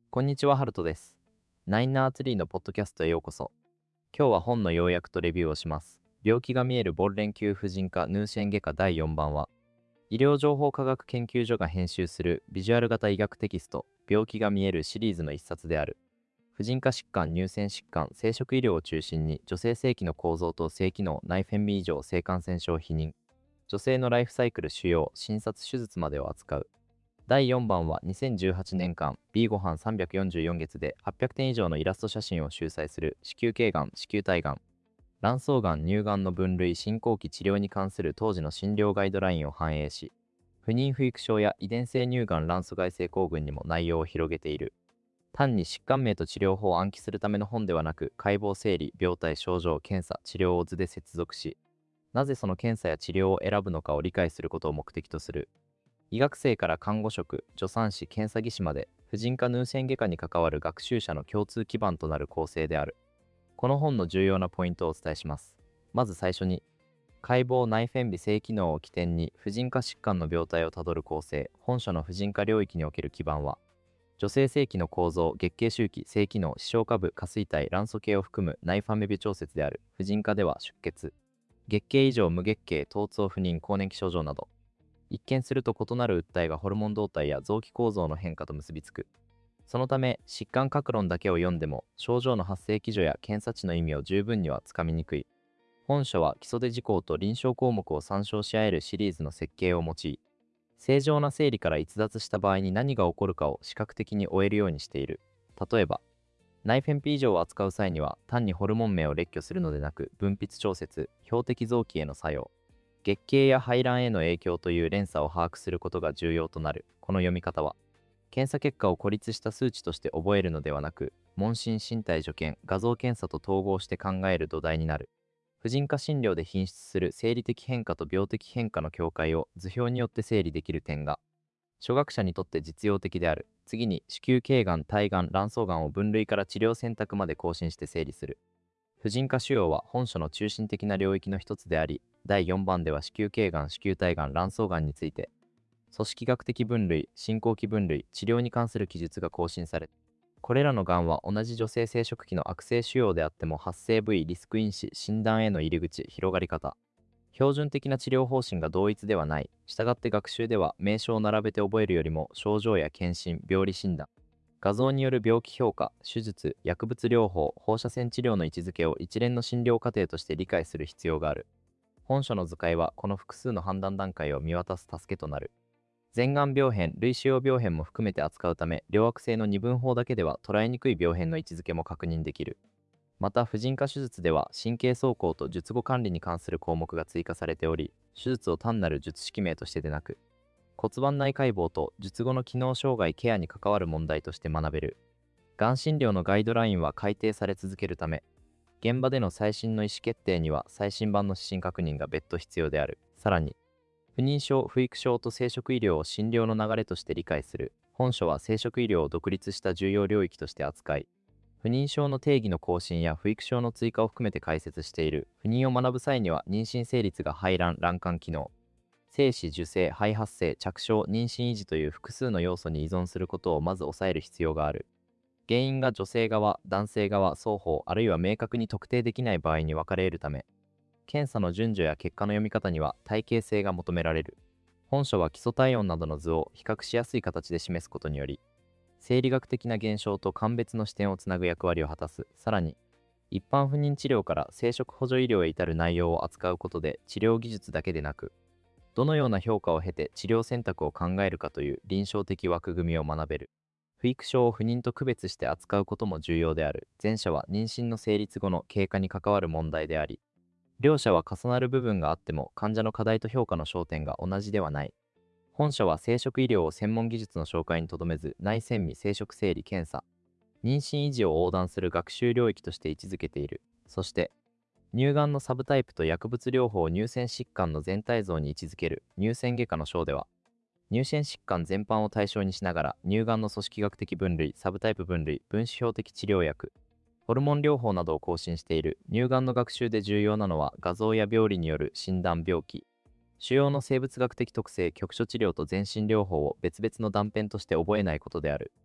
こんにちは、ハルトです。ナインナーツリーのポッドキャストへようこそ。今日は本の要約とレビューをします。病気が見えるボン連球婦人科ヌーシェン外科第4番は、医療情報科学研究所が編集するビジュアル型医学テキスト、病気が見えるシリーズの一冊である。婦人科疾患、乳腺疾患、生殖医療を中心に女性性器の構造と性機能、内フェンミ異常、性感染症避妊、女性のライフサイクル腫瘍、診察手術までを扱う。第4番は2018年間 B ごはん344月で800点以上のイラスト写真を収載する子宮頸がん、子宮体がん、卵巣がん、乳がんの分類、進行期治療に関する当時の診療ガイドラインを反映し、不妊不育症や遺伝性乳がん卵巣外性抗群にも内容を広げている。単に疾患名と治療法を暗記するための本ではなく、解剖整理、病態、症状、検査、治療を図で接続し、なぜその検査や治療を選ぶのかを理解することを目的とする。医学生から看護職、助産師、検査技師まで、婦人科ヌーシェン外科に関わる学習者の共通基盤となる構成である。この本の重要なポイントをお伝えします。まず最初に、解剖内フェンビ性機能を起点に婦人科疾患の病態をたどる構成、本書の婦人科領域における基盤は、女性性器の構造、月経周期、性機能、視床下部、下垂体、卵巣系を含む内ファメビ調節である。婦人科では出血、月経異常、無月経、疼痛不妊、更年期症状など、一見すると異なる訴えがホルモン動態や臓器構造の変化と結びつく。そのため、疾患各論だけを読んでも、症状の発生基準や検査値の意味を十分にはつかみにくい。本書は基礎で事項と臨床項目を参照し合えるシリーズの設計を用い、正常な生理から逸脱した場合に何が起こるかを視覚的に終えるようにしている。例えば、内フェンピ異常を扱う際には、単にホルモン名を列挙するのでなく、分泌調節、標的臓器への作用、月経や排卵への影響という連鎖を把握することが重要となる。この読み方は、検査結果を孤立した数値として覚えるのではなく、問診身体所見、画像検査と統合して考える土台になる。婦人科診療で品質する生理的変化と病的変化の境界を図表によって整理できる点が、初学者にとって実用的である。次に、子宮頸がん、体がん、卵巣がんを分類から治療選択まで更新して整理する。婦人科腫瘍は本書の中心的な領域の一つであり、第4番では子宮頸がん、子宮体がん、卵巣がんについて、組織学的分類、進行期分類、治療に関する記述が更新され、これらのがんは同じ女性生殖器の悪性腫瘍であっても発生部位、リスク因子、診断への入り口、広がり方、標準的な治療方針が同一ではない。したがって学習では名称を並べて覚えるよりも症状や検診、病理診断、画像による病気評価、手術、薬物療法、放射線治療の位置づけを一連の診療過程として理解する必要がある。本書の図解はこの複数の判断段階を見渡す助けとなる。前がん病変、類腫瘍病変も含めて扱うため、両悪性の二分法だけでは捉えにくい病変の位置づけも確認できる。また、婦人科手術では神経走行と術後管理に関する項目が追加されており、手術を単なる術式名としてでなく、骨盤内解剖と術後の機能障害ケアに関わる問題として学べる。がん診療のガイドラインは改定され続けるため、現場での最新の意思決定には最新版の指針確認が別途必要である。さらに、不妊症、不育症と生殖医療を診療の流れとして理解する。本書は生殖医療を独立した重要領域として扱い、不妊症の定義の更新や不育症の追加を含めて解説している。不妊を学ぶ際には、妊娠成立が排卵、卵管機能、精子、受精、肺発生、着床、妊娠維持という複数の要素に依存することをまず抑える必要がある。原因が女性側、男性側、双方、あるいは明確に特定できない場合に分かれ得るため、検査の順序や結果の読み方には体系性が求められる。本書は基礎体温などの図を比較しやすい形で示すことにより、生理学的な現象と鑑別の視点をつなぐ役割を果たす。さらに、一般不妊治療から生殖補助医療へ至る内容を扱うことで、治療技術だけでなく、どのような評価を経て治療選択を考えるかという臨床的枠組みを学べる。不育症を不妊と区別して扱うことも重要である。前者は妊娠の成立後の経過に関わる問題であり、両者は重なる部分があっても患者の課題と評価の焦点が同じではない。本書は生殖医療を専門技術の紹介にとどめず、内専味生殖生理検査、妊娠維持を横断する学習領域として位置づけている。そして、乳がんのサブタイプと薬物療法を乳腺疾患の全体像に位置づける乳腺外科の章では、乳腺疾患全般を対象にしながら、乳がんの組織学的分類、サブタイプ分類、分子標的治療薬、ホルモン療法などを更新している。乳がんの学習で重要なのは、画像や病理による診断病気、腫瘍の生物学的特性、局所治療と全身療法を別々の断片として覚えないことである。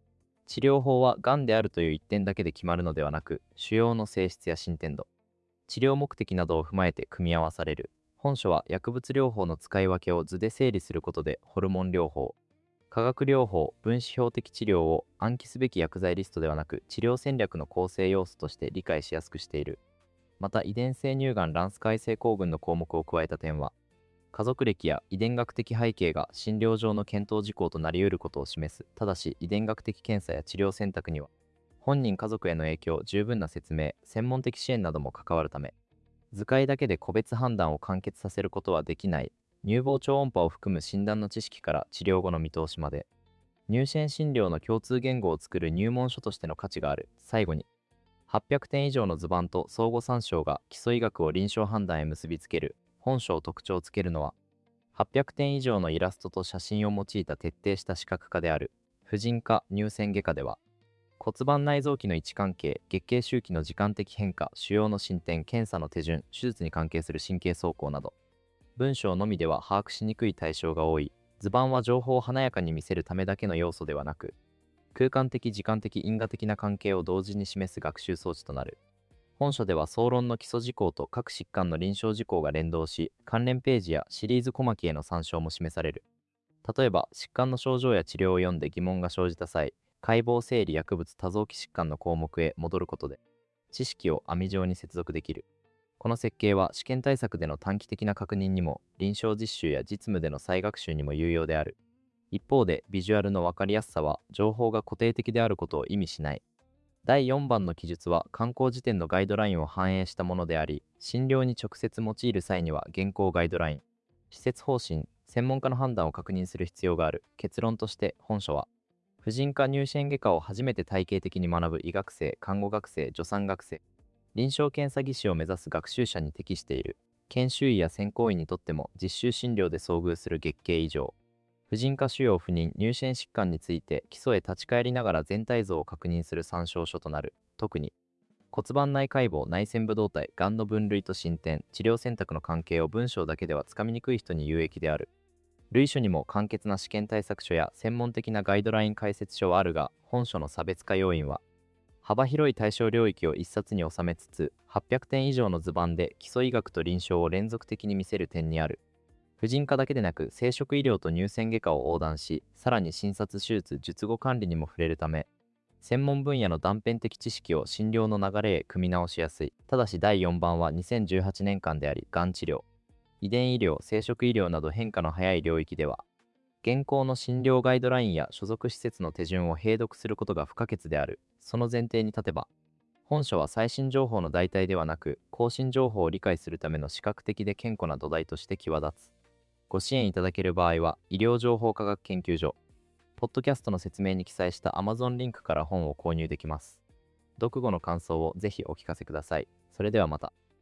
治療法はがんであるという一点だけで決まるのではなく、腫瘍の性質や進展度、治療目的などを踏まえて組み合わされる。本書は薬物療法の使い分けを図で整理することで、ホルモン療法、化学療法、分子標的治療を暗記すべき薬剤リストではなく、治療戦略の構成要素として理解しやすくしている。また、遺伝性乳がん卵巣改正構群の項目を加えた点は、家族歴や遺伝学的背景が診療上の検討事項となり得ることを示す。ただし、遺伝学的検査や治療選択には、本人家族への影響、十分な説明、専門的支援なども関わるため、図解だけで個別判断を完結させることはできない。乳房超音波を含む診断の知識から治療後の見通しまで、乳腺診療の共通言語を作る入門書としての価値がある。最後に、800点以上の図版と相互参照が基礎医学を臨床判断へ結びつける。本書を特徴つけるのは、800点以上のイラストと写真を用いた徹底した視覚化である。婦人科乳腺外科では、骨盤内臓器の位置関係、月経周期の時間的変化、腫瘍の進展、検査の手順、手術に関係する神経走行など、文章のみでは把握しにくい対象が多い。図版は情報を華やかに見せるためだけの要素ではなく、空間的時間的因果的な関係を同時に示す学習装置となる。本書では総論の基礎事項と各疾患の臨床事項が連動し、関連ページやシリーズ小巻への参照も示される。例えば、疾患の症状や治療を読んで疑問が生じた際、解剖生理薬物多臓器疾患の項目へ戻ることで、知識を網状に接続できる。この設計は試験対策での短期的な確認にも、臨床実習や実務での再学習にも有用である。一方で、ビジュアルの分かりやすさは、情報が固定的であることを意味しない。第4番の記述は、刊行時点のガイドラインを反映したものであり、診療に直接用いる際には、現行ガイドライン、施設方針、専門家の判断を確認する必要がある。結論として、本書は、婦人科乳腺外科を初めて体系的に学ぶ医学生、看護学生、助産学生、臨床検査技師を目指す学習者に適している。研修医や専攻医にとっても実習診療で遭遇する月経異常、婦人科腫瘍不妊、乳腺疾患について基礎へ立ち返りながら全体像を確認する参照書となる。特に、骨盤内解剖、内腺部動態、がんの分類と進展、治療選択の関係を文章だけではつかみにくい人に有益である。類書にも簡潔な試験対策書や専門的なガイドライン解説書はあるが、本書の差別化要因は、幅広い対象領域を一冊に収めつつ、800点以上の図版で基礎医学と臨床を連続的に見せる点にある。婦人科だけでなく、生殖医療と乳腺外科を横断し、さらに診察手術、術後管理にも触れるため、専門分野の断片的知識を診療の流れへ組み直しやすい。ただし第4版は2018年間であり、がん治療、遺伝医療、生殖医療など変化の早い領域では、現行の診療ガイドラインや所属施設の手順を併読することが不可欠である。その前提に立てば、本書は最新情報の代替ではなく、更新情報を理解するための視覚的で健康な土台として際立つ。ご支援いただける場合は、医療情報科学研究所、ポッドキャストの説明に記載した Amazon リンクから本を購入できます。読後の感想をぜひお聞かせください。それではまた。